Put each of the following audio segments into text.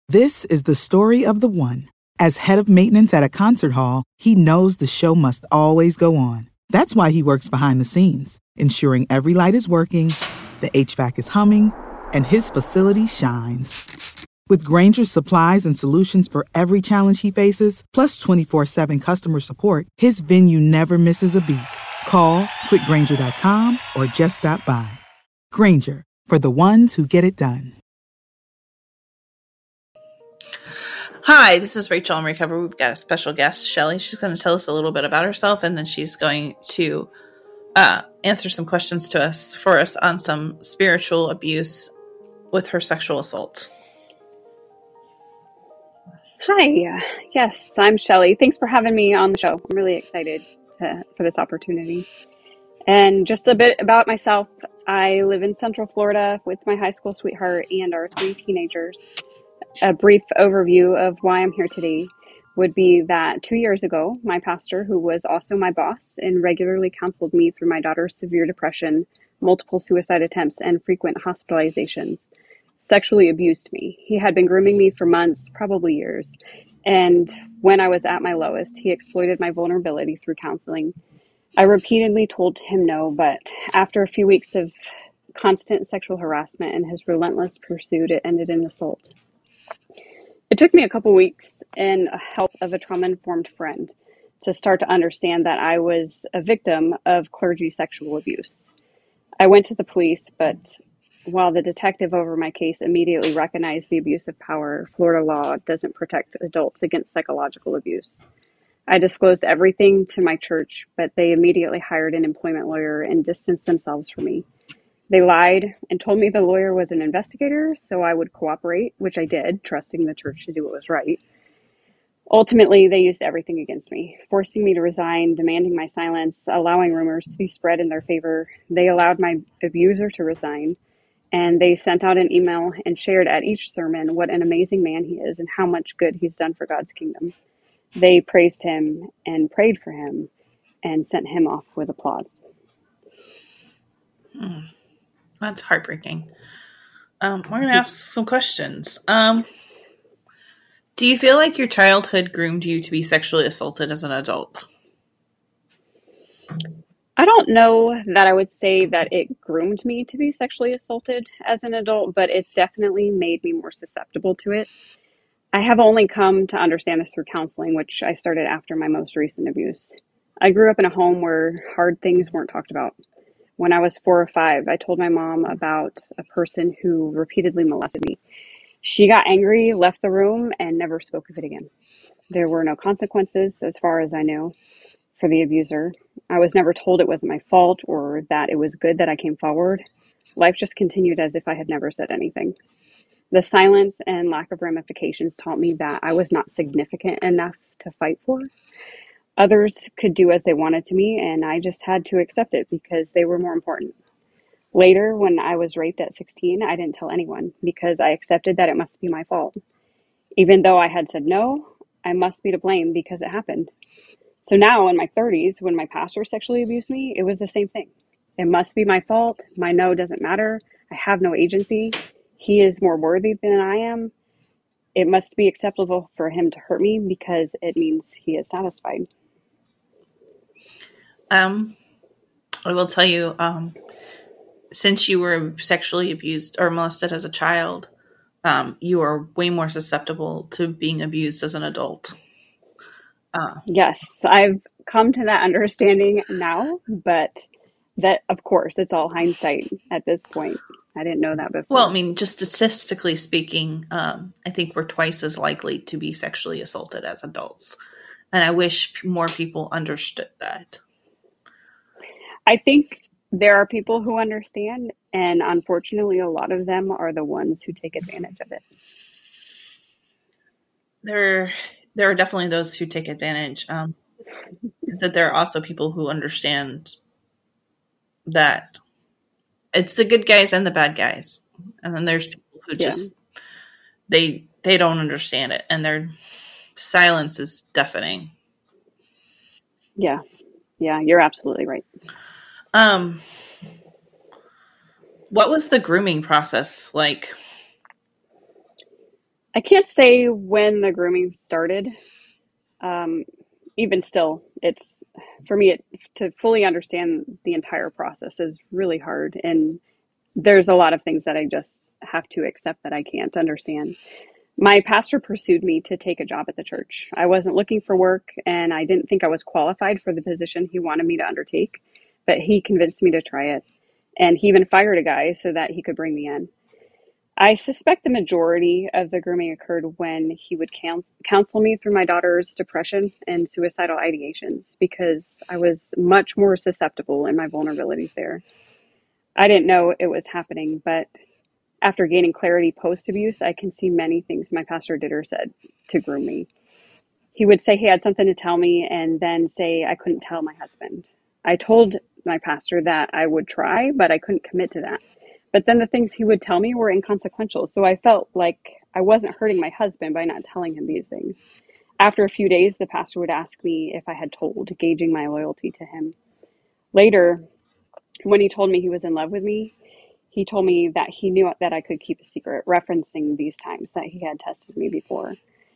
This is the story of the one. As head of maintenance at a concert hall, he knows the show must always go on. That's why he works behind the scenes, ensuring every light is working, the HVAC is humming, and his facility shines. With Grainger's supplies and solutions for every challenge he faces, plus 24/7 customer support, his venue never misses a beat. Call quickgrainger.com or just stop by. Grainger, for the ones who get it done. Hi, this is Rachel on Recover. We've got a special guest, Shelly. She's going to tell us a little bit about herself, and then she's going to answer some questions for us on some spiritual abuse with her sexual assault. Hi. Yes, I'm Shelly. Thanks for having me on the show. I'm really excited for this opportunity. And just a bit about myself. I live in Central Florida with my high school sweetheart and our 3 teenagers. A brief overview of why I'm here today would be that 2 years ago, my pastor, who was also my boss and regularly counseled me through my daughter's severe depression, multiple suicide attempts, and frequent hospitalizations, sexually abused me. He had been grooming me for months, probably years. And when I was at my lowest, he exploited my vulnerability through counseling. I repeatedly told him no, but after a few weeks of constant sexual harassment and his relentless pursuit, it ended in assault. It took me a couple weeks and the help of a trauma-informed friend to start to understand that I was a victim of clergy sexual abuse. I went to the police, but while the detective over my case immediately recognized the abuse of power, Florida law doesn't protect adults against psychological abuse. I disclosed everything to my church, but they immediately hired an employment lawyer and distanced themselves from me. They lied and told me the lawyer was an investigator, so I would cooperate, which I did, trusting the church to do what was right. Ultimately, they used everything against me, forcing me to resign, demanding my silence, allowing rumors to be spread in their favor. They allowed my abuser to resign, and they sent out an email and shared at each sermon what an amazing man he is and how much good he's done for God's kingdom. They praised him and prayed for him and sent him off with applause. That's heartbreaking. We're going to ask some questions. Do you feel like your childhood groomed you to be sexually assaulted as an adult? I don't know that I would say that it groomed me to be sexually assaulted as an adult, but it definitely made me more susceptible to it. I have only come to understand this through counseling, which I started after my most recent abuse. I grew up in a home where hard things weren't talked about. When I was 4 or 5, I told my mom about a person who repeatedly molested me. She got angry, left the room, and never spoke of it again. There were no consequences, as far as I knew, for the abuser. I was never told it wasn't my fault or that it was good that I came forward. Life just continued as if I had never said anything. The silence and lack of ramifications taught me that I was not significant enough to fight for. Others could do as they wanted to me, and I just had to accept it because they were more important. Later, when I was raped at 16, I didn't tell anyone because I accepted that it must be my fault. Even though I had said no, I must be to blame because it happened. So now in my 30s, when my pastor sexually abused me, it was the same thing. It must be my fault. My no doesn't matter. I have no agency. He is more worthy than I am. It must be acceptable for him to hurt me because it means he is satisfied. I will tell you, since you were sexually abused or molested as a child, you are way more susceptible to being abused as an adult. Yes, I've come to that understanding now, but that, of course, it's all hindsight at this point. I didn't know that before. Well, I mean, just statistically speaking, I think we're twice as likely to be sexually assaulted as adults. And I wish more people understood that. I think there are people who understand, and unfortunately, a lot of them are the ones who take advantage of it. There are definitely those who take advantage. That there are also people who understand that it's the good guys and the bad guys. And then there's people who just, they don't understand it. And their silence is deafening. Yeah, you're absolutely right. What was the grooming process like? I can't say when the grooming started. Even still, it's for me to fully understand the entire process is really hard. And there's a lot of things that I just have to accept that I can't understand. My pastor pursued me to take a job at the church. I wasn't looking for work and I didn't think I was qualified for the position he wanted me to undertake, but he convinced me to try it. And he even fired a guy so that he could bring me in. I suspect the majority of the grooming occurred when he would counsel me through my daughter's depression and suicidal ideations because I was much more susceptible in my vulnerabilities there. I didn't know it was happening, but after gaining clarity post abuse, I can see many things my pastor did or said to groom me. He would say he had something to tell me and then say I couldn't tell my husband. I told my pastor that I would try, but I couldn't commit to that. But then the things he would tell me were inconsequential, so I felt like I wasn't hurting my husband by not telling him these things. After a few days, the pastor would ask me if I had told, gauging my loyalty to him. Later, when he told me he was in love with me, he told me that he knew that I could keep a secret, referencing these times that he had tested me before.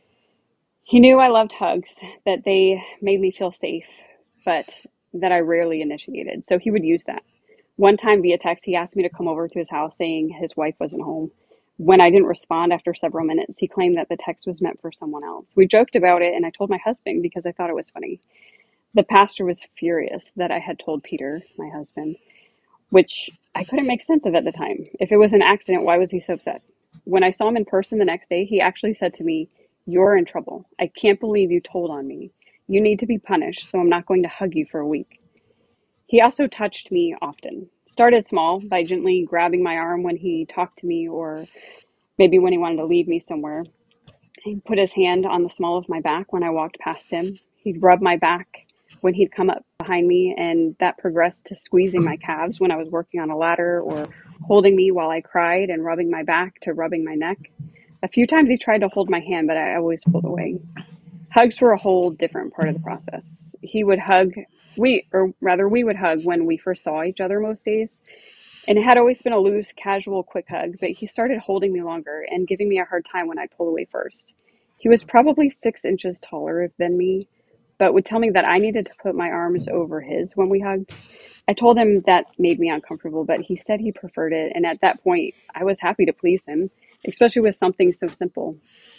He knew I loved hugs, that they made me feel safe, but that I rarely initiated, so he would use that. One time via text, he asked me to come over to his house saying his wife wasn't home. When I didn't respond after several minutes, he claimed that the text was meant for someone else. We joked about it, and I told my husband because I thought it was funny. The pastor was furious that I had told Peter, my husband, which I couldn't make sense of at the time. If it was an accident, why was he so upset? When I saw him in person the next day, he actually said to me, "You're in trouble. I can't believe you told on me. You need to be punished, so I'm not going to hug you for a week." He also touched me often. Started small by gently grabbing my arm when he talked to me or maybe when he wanted to leave me somewhere. He'd put his hand on the small of my back when I walked past him. He'd rub my back when he'd come up behind me, and that progressed to squeezing my calves when I was working on a ladder or holding me while I cried and rubbing my back to rubbing my neck. A few times he tried to hold my hand, but I always pulled away. Hugs were a whole different part of the process. He would hug, we would hug when we first saw each other most days. And it had always been a loose, casual, quick hug, but he started holding me longer and giving me a hard time when I'd pull away first. He was probably 6 inches taller than me, but would tell me that I needed to put my arms over his when we hugged. I told him that made me uncomfortable, but he said he preferred it, and at that point, I was happy to please him, especially with something so simple.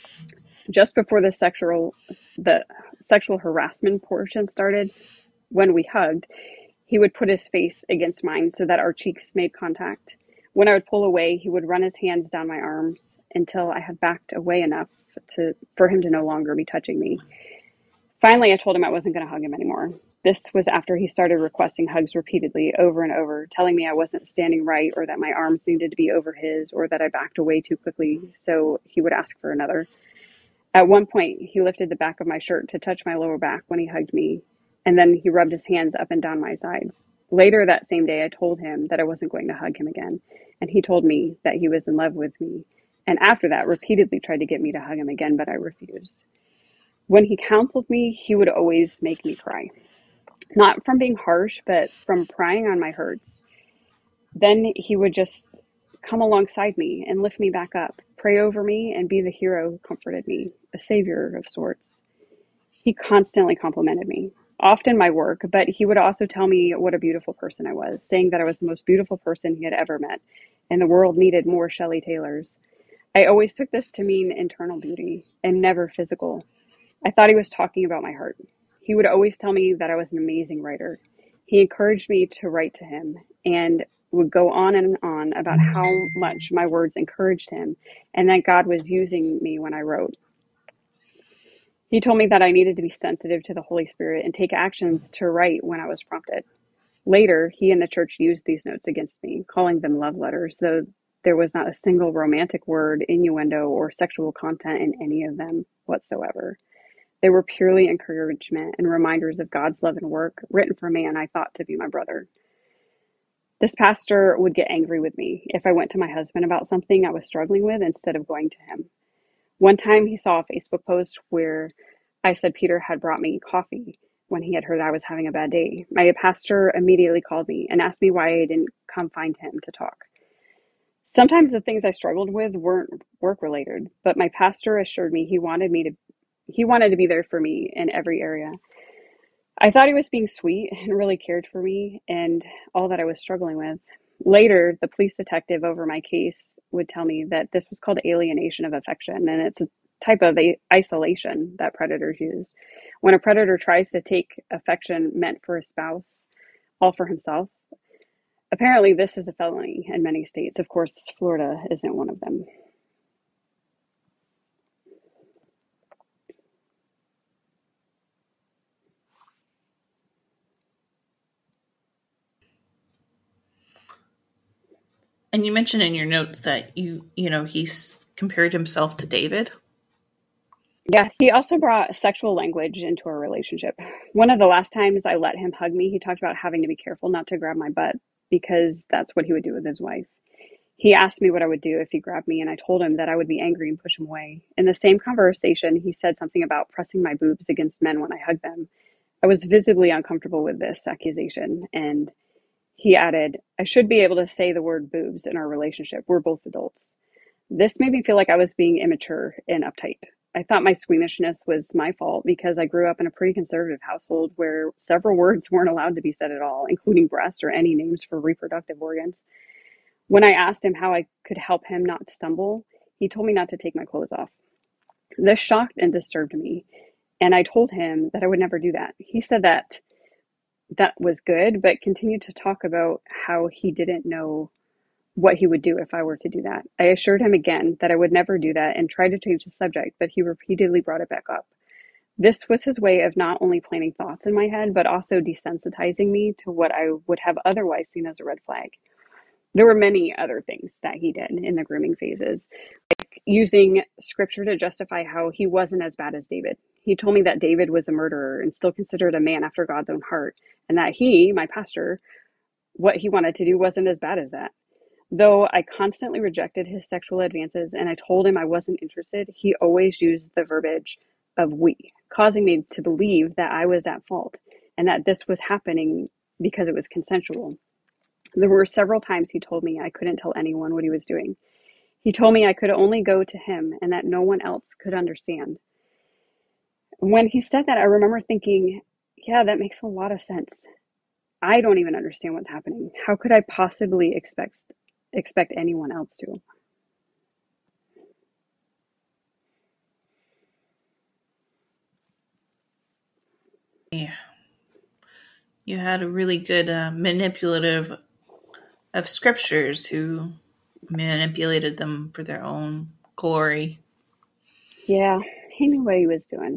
Just before the sexual harassment portion started, when we hugged, he would put his face against mine so that our cheeks made contact. When I would pull away, he would run his hands down my arms until I had backed away enough for him to no longer be touching me. Finally, I told him I wasn't going to hug him anymore. This was after he started requesting hugs repeatedly over and over, telling me I wasn't standing right or that my arms needed to be over his or that I backed away too quickly, so he would ask for another. At one point, he lifted the back of my shirt to touch my lower back when he hugged me, and then he rubbed his hands up and down my sides. Later that same day, I told him that I wasn't going to hug him again, and he told me that he was in love with me, and after that, repeatedly tried to get me to hug him again, but I refused. When he counseled me, he would always make me cry. Not from being harsh, but from prying on my hurts. Then he would just come alongside me and lift me back up, pray over me, and be the hero who comforted me, a savior of sorts. He constantly complimented me, often my work, but he would also tell me what a beautiful person I was, saying that I was the most beautiful person he had ever met, and the world needed more Shelley Taylors. I always took this to mean internal beauty and never physical. I thought he was talking about my heart. He would always tell me that I was an amazing writer. He encouraged me to write to him and would go on and on about how much my words encouraged him and that God was using me when I wrote. He told me that I needed to be sensitive to the Holy Spirit and take actions to write when I was prompted. Later, he and the church used these notes against me, calling them love letters, though there was not a single romantic word, innuendo, or sexual content in any of them whatsoever. They were purely encouragement and reminders of God's love and work, written for a man I thought to be my brother. This pastor would get angry with me if I went to my husband about something I was struggling with instead of going to him. One time he saw a Facebook post where I said Peter had brought me coffee when he had heard I was having a bad day. My pastor immediately called me and asked me why I didn't come find him to talk. Sometimes the things I struggled with weren't work related, but my pastor assured me he wanted to be there for me in every area. I thought he was being sweet and really cared for me and all that I was struggling with. Later, the police detective over my case would tell me that this was called alienation of affection, and it's a type of isolation that predators use. When a predator tries to take affection meant for a spouse, all for himself, apparently this is a felony in many states. Of course, Florida isn't one of them. And you mentioned in your notes that he's compared himself to David. Yes, he also brought sexual language into our relationship. One of the last times I let him hug me, he talked about having to be careful not to grab my butt because that's what he would do with his wife. He asked me what I would do if he grabbed me, and I told him that I would be angry and push him away. In the same conversation, he said something about pressing my boobs against men when I hugged them. I was visibly uncomfortable with this accusation, and he added, I should be able to say the word boobs in our relationship. We're both adults. This made me feel like I was being immature and uptight. I thought my squeamishness was my fault because I grew up in a pretty conservative household where several words weren't allowed to be said at all, including breast or any names for reproductive organs. When I asked him how I could help him not stumble, he told me not to take my clothes off. This shocked and disturbed me, and I told him that I would never do that. He said that was good, but continued to talk about how he didn't know what he would do if I were to do that. I assured him again that I would never do that and tried to change the subject, but he repeatedly brought it back up. This was his way of not only planting thoughts in my head, but also desensitizing me to what I would have otherwise seen as a red flag. There were many other things that he did in the grooming phases, like using scripture to justify how he wasn't as bad as David. He told me that David was a murderer and still considered a man after God's own heart, and that he, my pastor, what he wanted to do wasn't as bad as that. Though I constantly rejected his sexual advances and I told him I wasn't interested, he always used the verbiage of we, causing me to believe that I was at fault and that this was happening because it was consensual. There were several times he told me I couldn't tell anyone what he was doing. He told me I could only go to him and that no one else could understand. When he said that, I remember thinking, yeah, that makes a lot of sense. I don't even understand what's happening. How could I possibly expect anyone else to? Yeah. You had a really good manipulative of scriptures who manipulated them for their own glory. Yeah, he knew what he was doing.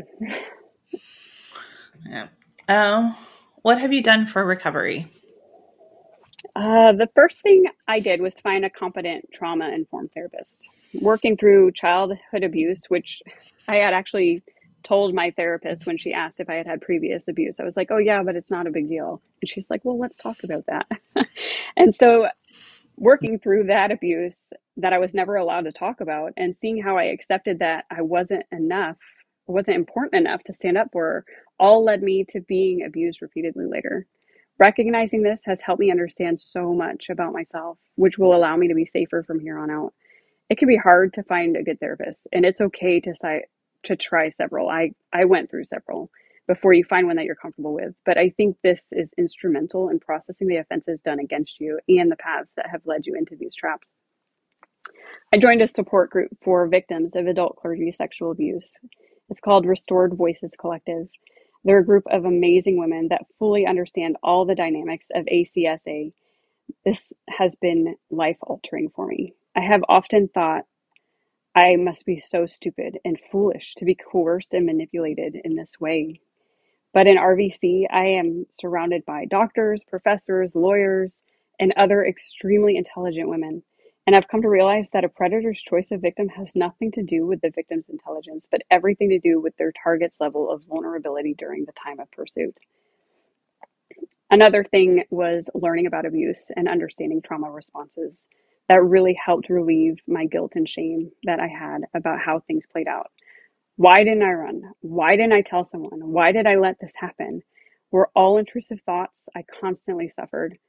Yeah. What have you done for recovery? The first thing I did was find a competent trauma-informed therapist. Working through childhood abuse, which I had actually told my therapist when she asked if I had had previous abuse. I was like, oh yeah, but it's not a big deal. And she's like, well, let's talk about that. And so working through that abuse that I was never allowed to talk about and seeing how I accepted that I wasn't important enough to stand up for her, all led me to being abused repeatedly later. Recognizing this has helped me understand so much about myself, which will allow me to be safer from here on out. It can be hard to find a good therapist, and it's okay to try several. I went through several before you find one that you're comfortable with. But I think this is instrumental in processing the offenses done against you and the paths that have led you into these traps. I joined a support group for victims of adult clergy sexual abuse. It's called Restored Voices Collective. They're a group of amazing women that fully understand all the dynamics of ACSA. This has been life-altering for me. I have often thought I must be so stupid and foolish to be coerced and manipulated in this way. But in RVC, I am surrounded by doctors, professors, lawyers, and other extremely intelligent women. And I've come to realize that a predator's choice of victim has nothing to do with the victim's intelligence, but everything to do with their target's level of vulnerability during the time of pursuit. Another thing was learning about abuse and understanding trauma responses. That really helped relieve my guilt and shame that I had about how things played out. Why didn't I run? Why didn't I tell someone? Why did I let this happen? Were all intrusive thoughts I constantly suffered.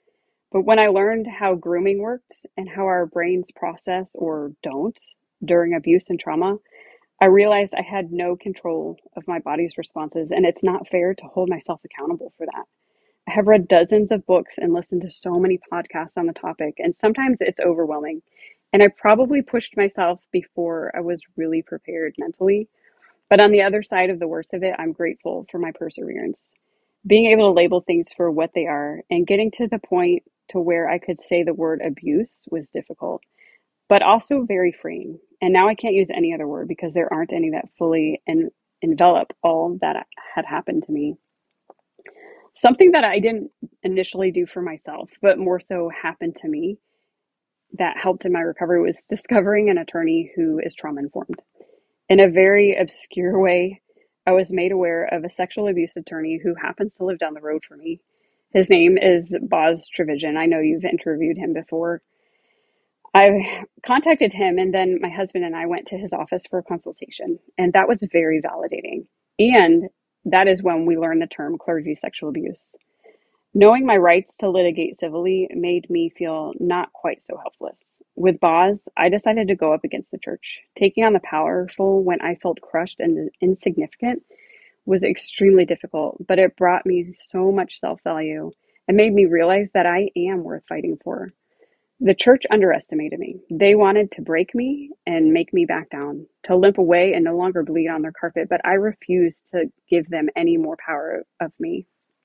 But when I learned how grooming worked and how our brains process or don't during abuse and trauma, I realized I had no control of my body's responses, and it's not fair to hold myself accountable for that. I have read dozens of books and listened to so many podcasts on the topic, and sometimes it's overwhelming. And I probably pushed myself before I was really prepared mentally. But on the other side of the worst of it, I'm grateful for my perseverance. Being able to label things for what they are and getting to the point to where I could say the word abuse was difficult, but also very freeing. And now I can't use any other word because there aren't any that fully envelop all that had happened to me. Something that I didn't initially do for myself, but more so happened to me that helped in my recovery was discovering an attorney who is trauma informed. In a very obscure way, I was made aware of a sexual abuse attorney who happens to live down the road from me. His name is Boz Trevision. I know you've interviewed him before. I contacted him, and then my husband and I went to his office for a consultation, and that was very validating. And that is when we learned the term clergy sexual abuse. Knowing my rights to litigate civilly made me feel not quite so helpless. With Boz, I decided to go up against the church. Taking on the powerful when I felt crushed and insignificant was extremely difficult, but it brought me so much self-value and made me realize that I am worth fighting for. The church underestimated me. They wanted to break me and make me back down, to limp away and no longer bleed on their carpet, but I refused to give them any more power of me.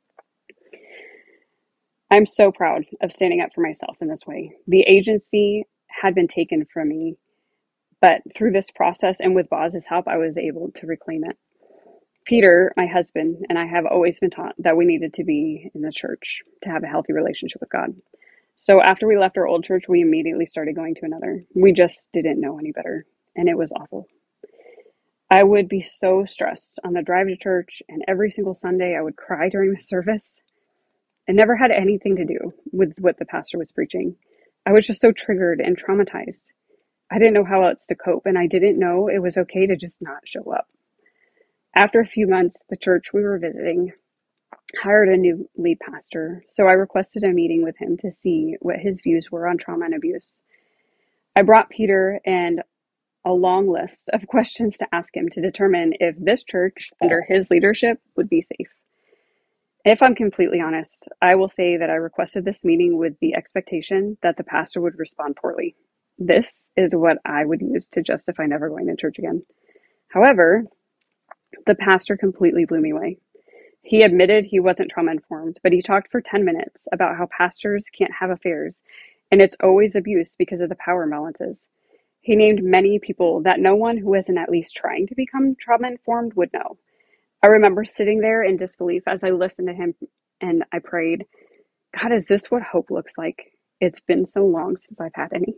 I'm so proud of standing up for myself in this way. The agency had been taken from me, but through this process and with Boz's help, I was able to reclaim it. Peter, my husband, and I have always been taught that we needed to be in the church to have a healthy relationship with God. So after we left our old church, we immediately started going to another. We just didn't know any better, and it was awful. I would be so stressed on the drive to church, and every single Sunday I would cry during the service. It never had anything to do with what the pastor was preaching. I was just so triggered and traumatized. I didn't know how else to cope, and I didn't know it was okay to just not show up. After a few months, the church we were visiting hired a new lead pastor, so I requested a meeting with him to see what his views were on trauma and abuse. I brought Peter and a long list of questions to ask him to determine if this church, under his leadership, would be safe. If I'm completely honest, I will say that I requested this meeting with the expectation that the pastor would respond poorly. This is what I would use to justify never going to church again. However, the pastor completely blew me away. He admitted he wasn't trauma informed, but he talked for 10 minutes about how pastors can't have affairs, and it's always abuse because of the power imbalances. He named many people that no one who isn't at least trying to become trauma informed would know. I remember sitting there in disbelief as I listened to him, and I prayed, God, is this what hope looks like? It's been so long since I've had any.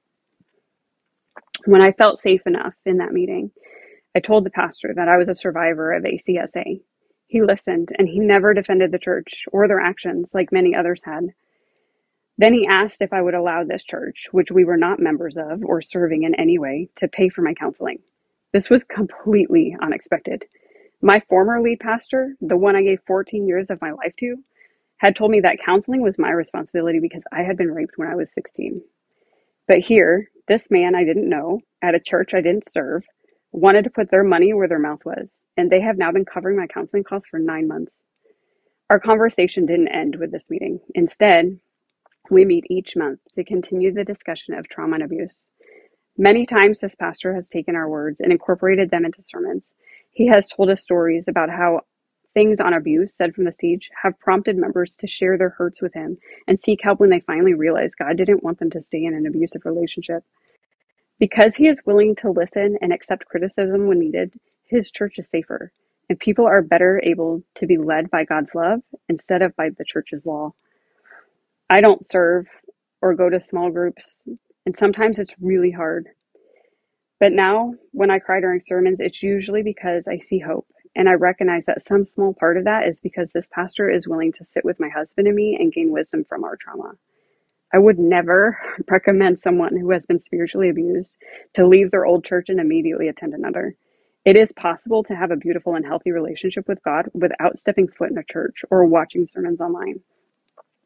When I felt safe enough in that meeting, I told the pastor that I was a survivor of ACSA. He listened, and he never defended the church or their actions like many others had. Then he asked if I would allow this church, which we were not members of or serving in any way, to pay for my counseling. This was completely unexpected. My former lead pastor, the one I gave 14 years of my life to, had told me that counseling was my responsibility because I had been raped when I was 16. But here, this man I didn't know, at a church I didn't serve, wanted to put their money where their mouth was, and they have now been covering my counseling costs for 9 months. Our conversation didn't end with this meeting. Instead, we meet each month to continue the discussion of trauma and abuse. Many times this pastor has taken our words and incorporated them into sermons. He has told us stories about how things on abuse said from the stage have prompted members to share their hurts with him and seek help when they finally realize God didn't want them to stay in an abusive relationship. Because he is willing to listen and accept criticism when needed, his church is safer, and people are better able to be led by God's love instead of by the church's law. I don't serve or go to small groups, and sometimes it's really hard. But now, when I cry during sermons, it's usually because I see hope, and I recognize that some small part of that is because this pastor is willing to sit with my husband and me and gain wisdom from our trauma. I would never recommend someone who has been spiritually abused to leave their old church and immediately attend another. It is possible to have a beautiful and healthy relationship with God without stepping foot in a church or watching sermons online.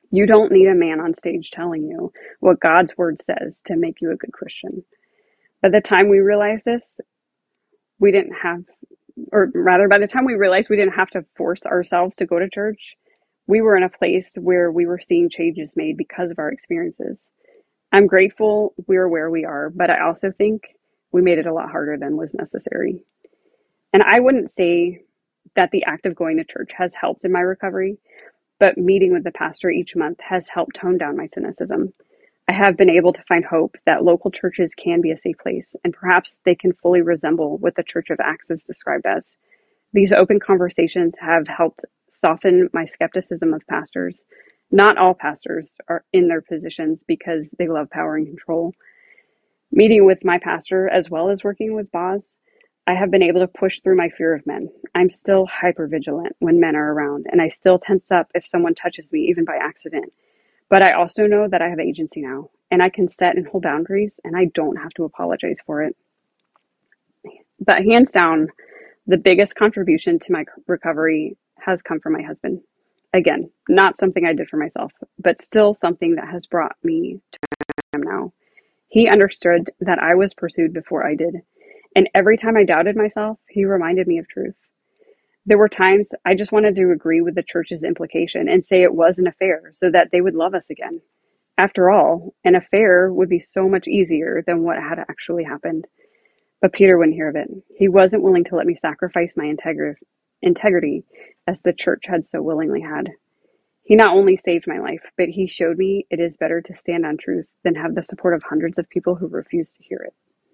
You don't need a man on stage telling you what God's word says to make you a good Christian. By the time we realized this, we didn't have, or rather, by the time we realized we didn't have to force ourselves to go to church, we were in a place where we were seeing changes made because of our experiences. I'm grateful we're where we are, but I also think we made it a lot harder than was necessary. And I wouldn't say that the act of going to church has helped in my recovery, but meeting with the pastor each month has helped tone down my cynicism. I have been able to find hope that local churches can be a safe place, and perhaps they can fully resemble what the Church of Acts is described as. These open conversations have helped soften my skepticism of pastors. Not all pastors are in their positions because they love power and control. Meeting with my pastor, as well as working with Boz, I have been able to push through my fear of men. I'm still hypervigilant when men are around, and I still tense up if someone touches me, even by accident. But I also know that I have agency now, and I can set and hold boundaries, and I don't have to apologize for it. But hands down, the biggest contribution to my recovery has come from my husband. Again, not something I did for myself, but still something that has brought me to where I am now. He understood that I was pursued before I did, and every time I doubted myself, he reminded me of truth. There were times I just wanted to agree with the church's implication and say it was an affair so that they would love us again. After all, an affair would be so much easier than what had actually happened. But Peter wouldn't hear of it. He wasn't willing to let me sacrifice my integrity as the church had so willingly had. He not only saved my life, but he showed me it is better to stand on truth than have the support of hundreds of people who refuse to hear it.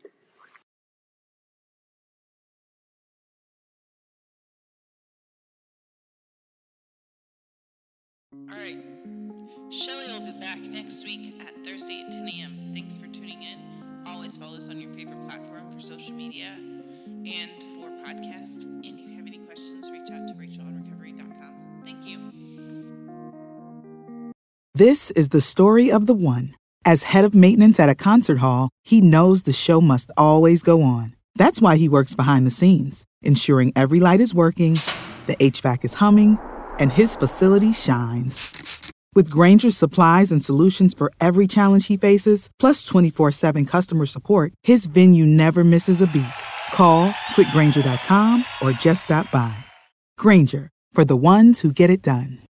All right. Shelly will be back next week at Thursday at 10 a.m. Thanks for tuning in. Always follow us on your favorite platform for social media and for podcasts. And if you have any questions, reach out to rachelonrecovery.com. Thank you. This is the story of the one. As head of maintenance at a concert hall, he knows the show must always go on. That's why he works behind the scenes, ensuring every light is working, the HVAC is humming, and his facility shines. With Grainger's supplies and solutions for every challenge he faces, plus 24/7 customer support, his venue never misses a beat. Call quickgrainger.com or just stop by. Grainger, for the ones who get it done.